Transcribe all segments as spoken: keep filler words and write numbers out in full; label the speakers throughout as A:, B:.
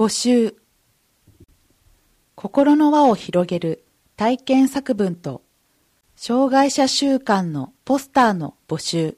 A: 募集。心の輪を広げる体験作文と障害者週間のポスターの募集。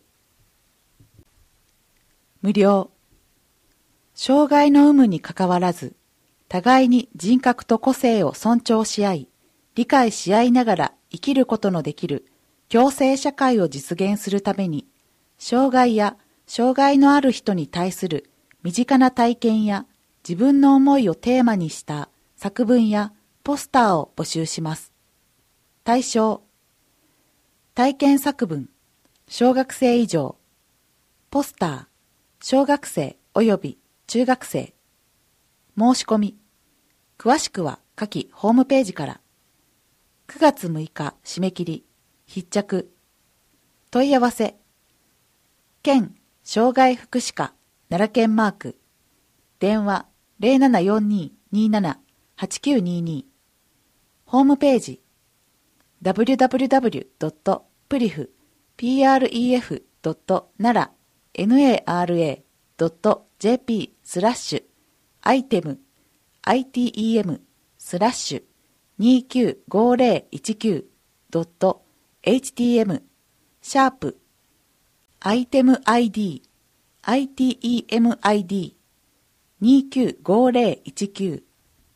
A: 無料。障害の有無にかかわらず、互いに人格と個性を尊重し合い、理解し合いながら生きることのできる共生社会を実現するために、障害や障害のある人に対する身近な体験や自分の思いをテーマにした作文やポスターを募集します。対象、体験作文、小学生以上、ポスター、小学生及び中学生。申し込み、詳しくは下記ホームページから。くがつむいか締め切り、必着。問い合わせ、県障害福祉課奈良県マーク、電話 ゼロななよんにーにーななはちきゅうにーにー、ホームページ ダブリュダブリュダブリュドットプリフドットナラドットジェーピー スラッシュアイテム アイティーイーエム スラッシュにきゅうごゼロいちきゅうドットエイチティーエム シャープアイテム アイディー アイティーイーエム アイディー にきゅうごゼロいちきゅう。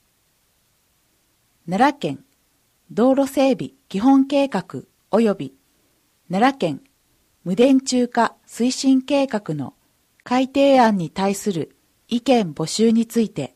A: 奈良県道路整備基本計画及び奈良県無電柱化推進計画の改定案に対する意見募集について。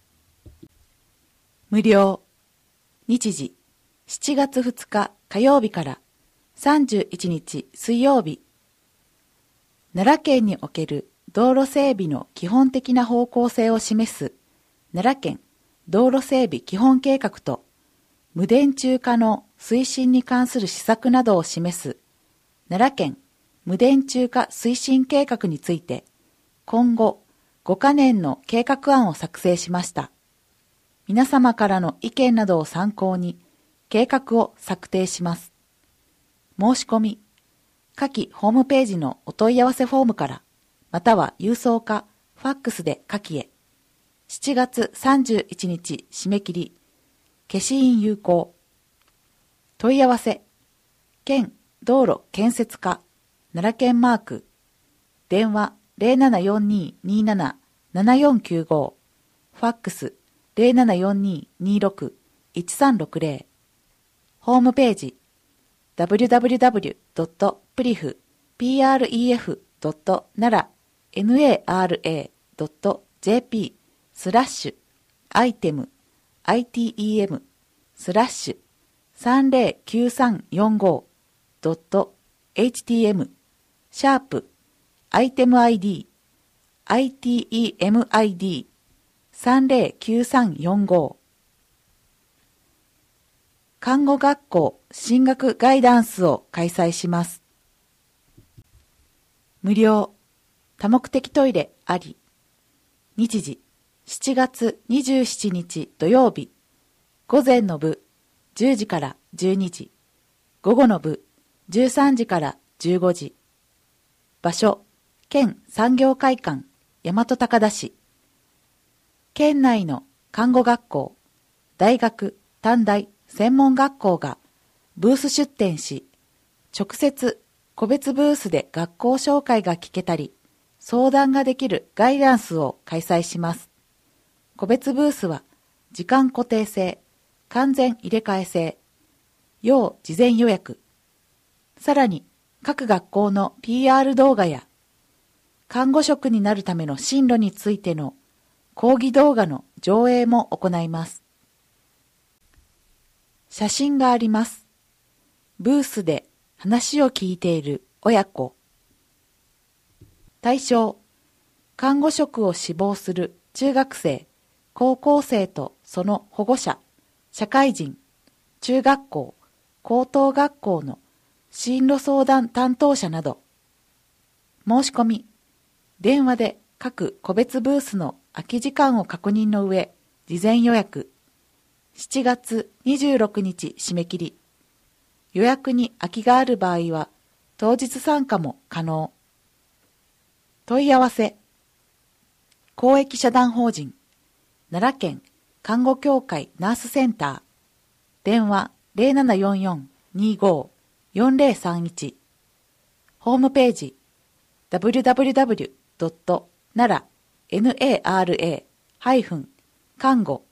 A: 無料。日時しちがつふつか火曜日からさんじゅういちにち水曜日。奈良県における道路整備の基本的な方向性を示す奈良県道路整備基本計画と無電柱化の推進に関する施策などを示す奈良県無電柱化推進計画について今後ごかねんの計画案を作成しました。皆様からの意見などを参考に計画を策定します。申し込み、下記ホームページのお問い合わせフォームから、または郵送かファックスで下記へ。しちがつさんじゅういちにち締め切り、消印有効。問い合わせ、県道路建設課奈良県マーク、電話 ゼロななよんにーにーななななよんきゅうご、ファックスゼロななよんにーにーろくいちさんろくゼロ、ホームページ ダブリュダブリュダブリュドットプリフドットナラドットジェーピー スラッシュアイテム アイティーイーエム スラッシュさんゼロきゅうさんよんごドットエイチティーエム シャープアイテム アイディー アイティーイーエム アイディー さんゼロきゅうさんよんご。看護学校進学ガイダンスを開催します。無料、多目的トイレあり。日時しちがつにじゅうしちにち土曜日、午前の部じゅうじからじゅうにじ、午後の部じゅうさんじからじゅうごじ。場所、県産業会館大和高田市。県内の看護学校、大学、短大、専門学校がブース出展し、直接個別ブースで学校紹介が聞けたり、相談ができるガイダンスを開催します。個別ブースは時間固定制、完全入れ替え制、要事前予約。さらに各学校の ピーアール 動画や看護職になるための進路についての講義動画の上映も行います。写真があります。ブースで話を聞いている親子。対象、看護職を志望する中学生、高校生とその保護者、社会人、中学校、高等学校の進路相談担当者など。申し込み、電話で各個別ブースの空き時間を確認の上、事前予約。しちがつにじゅうろくにち締め切り。予約に空きがある場合は、当日参加も可能。問い合わせ。公益社団法人奈良県看護協会ナースセンター。電話 ゼロななよんよん にーごー よんゼロさんいち。ホームページ ダブリュダブリュダブリュ ドット ナラ ナラ 看護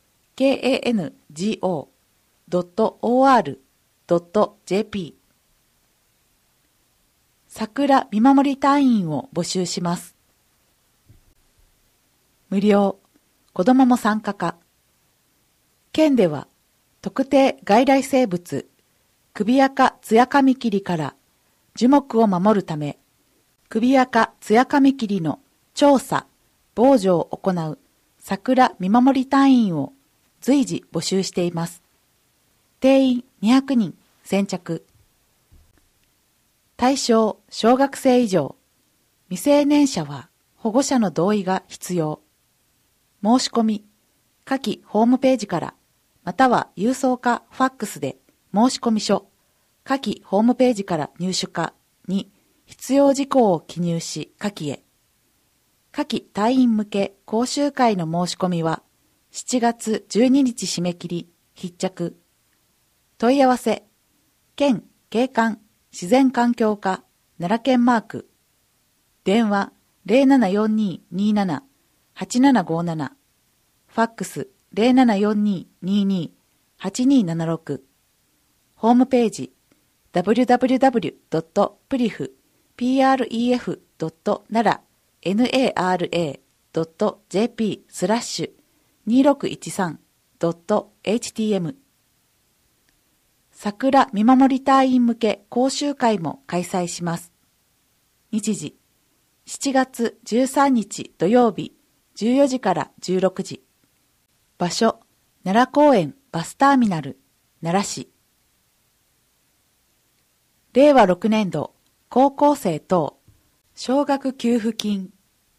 A: kango ドット オーアール ドット ジェーピー。桜見守り隊員を募集します。無料、子どもも参加可。県では特定外来生物首垢ツヤカミキリから樹木を守るため、首垢ツヤカミキリの調査、防除を行う桜見守り隊員を随時募集しています。定員にひゃくにん先着。対象小学生以上、未成年者は保護者の同意が必要。申し込み、下記ホームページから、または郵送かファックスで申し込み書、下記ホームページから入手かに必要事項を記入し下記へ。下記隊員向け講習会の申し込みはしちがつじゅうににち締め切り、必着。問い合わせ、県景観自然環境課奈良県マーク。電話 ゼロななよんにーにーなな はちななごーなな。ファックス ゼロななよんにーにーにー はちにーななろく。ホームページ ダブリュダブリュダブリュ ドット プリフ プレフ ドット ナラ ナラ ドット ジェーピー スラッシュ にーろくいちさん ドット エイチティーエム。桜見守り隊員向け講習会も開催します。日時、しちがつじゅうさんにち土曜日じゅうよじからじゅうろくじ。場所、奈良公園バスターミナル、奈良市。れいわろくねんど高校生等奨学給付金。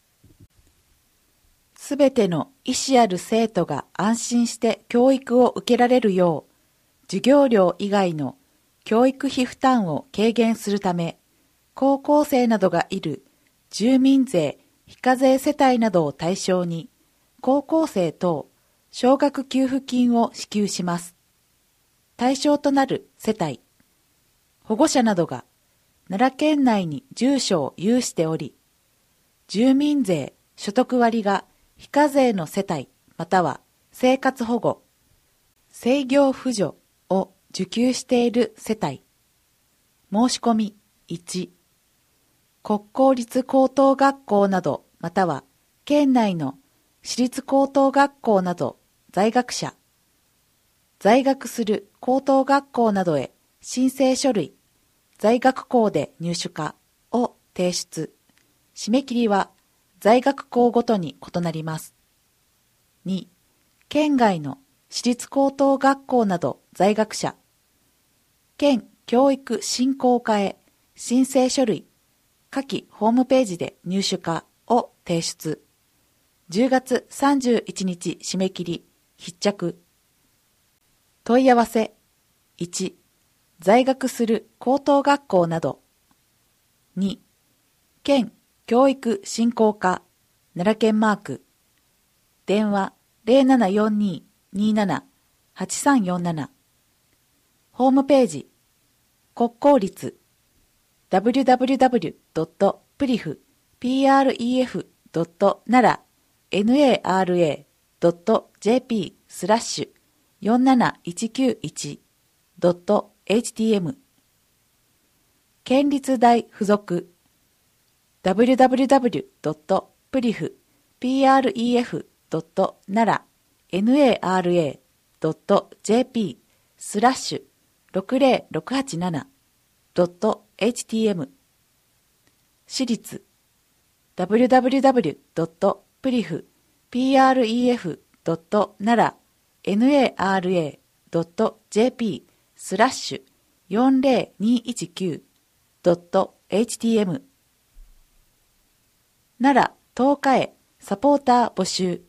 A: すべての意思ある生徒が安心して教育を受けられるよう、授業料以外の教育費負担を軽減するため、高校生などがいる住民税非課税世帯などを対象に、高校生等奨学給付金を支給します。対象となる世帯、保護者などが奈良県内に住所を有しており、住民税所得割が非課税の世帯または生活保護、制御扶助を受給している世帯。申し込みいち、国公立高等学校などまたは県内の私立高等学校など在学者、在学する高等学校などへ申請書類、在学校で入手かを提出。締め切りは在学校ごとに異なります。に、県外の私立高等学校など在学者、県教育振興課へ申請書類、下記ホームページで入手かを提出。じゅうがつさんじゅういちにち締め切り、必着。問い合わせ、いち、在学する高等学校など。に、県教育振興課奈良県マーク。電話 ゼロななよんにーにーなな はちさんよんなな。ホームページ、国公立 ダブリュダブリュダブリュ ドット プリフ プレフ ドット ナラ ナラ ドット ジェーピー スラッシュ よんなないちきゅういち ドット エイチティーエム。県立大附属 ダブリュダブリュダブリュ ドット プリフ プレフ ドット ナラ ナラ ドット ジェーピー スラッシュ ろくぜろろくはちなな ドット エイチティーエム。私立 ダブリュダブリュダブリュ ドット プリフ プレフ ドット ナラ ナラ ドット ジェーピー スラッシュ よんぜろにいちきゅう ドット エイチティーエム。奈良東海サポーター募集。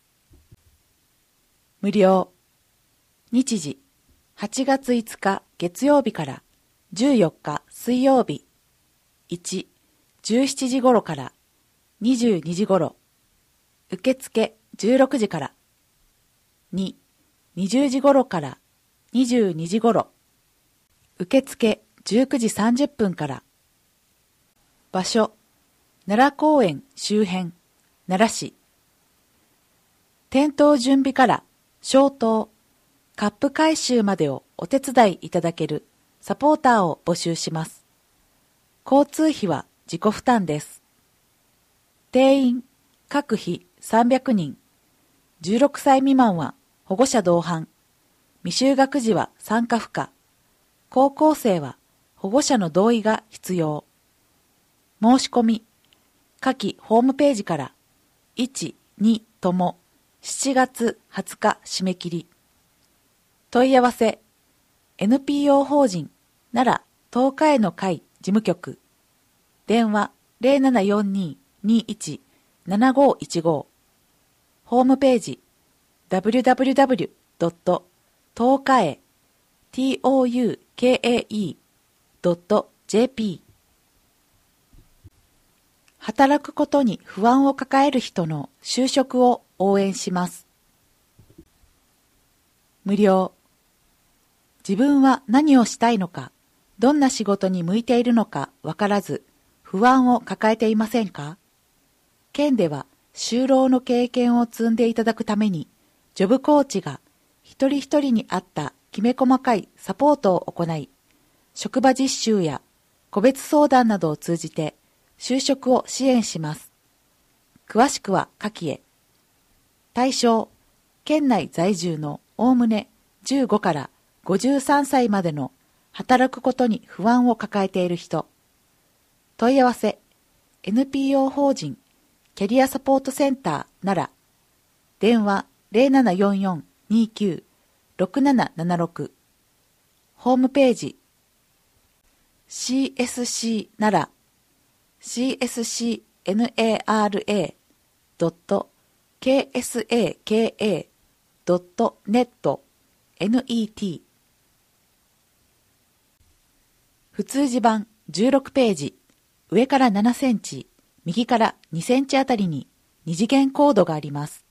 A: 無料。日時はちがついつか月曜日からじゅうよっか水曜日。いち、じゅうしちじ頃からにじゅうにじ頃。受付じゅうろくじから。 に、にじゅうじ頃からにじゅうにじ頃。受付じゅうくじさんじゅっぷんから。場所、奈良公園周辺、奈良市。点灯準備から消灯、カップ回収までをお手伝いいただけるサポーターを募集します。交通費は自己負担です。定員、各費さんびゃくにん。じゅうろくさい未満は保護者同伴。未就学児は参加不可。高校生は保護者の同意が必要。申し込み、下記ホームページからいち、にともしちがつはつか締め切り。問い合わせ、エヌピーオー 法人奈良東海の会事務局。電話 ゼロななよんに にいち ななごいちご。ホームページ ダブリュダブリュダブリュドット東海 トウカエードットジェーピー。働くことに不安を抱える人の就職を応援します。無料。自分は何をしたいのか、どんな仕事に向いているのかわからず、不安を抱えていませんか？県では就労の経験を積んでいただくために、ジョブコーチが一人一人に合ったきめ細かいサポートを行い、職場実習や個別相談などを通じて就職を支援します。詳しくは下記へ。対象、県内在住のおおむねじゅうごからごじゅうさんさいまでの働くことに不安を抱えている人。問い合わせ、エヌピーオー 法人キャリアサポートセンター奈良。電話 ゼロななよんよん にきゅう ろくななななろく。ホームページ シーエスシー 奈良 シーエスシーナラ ドット ケーエスエーケーエー ドットネット ネット。普通字版じゅうろくページ、上からななセンチ、右からにセンチあたりに二次元コードがあります。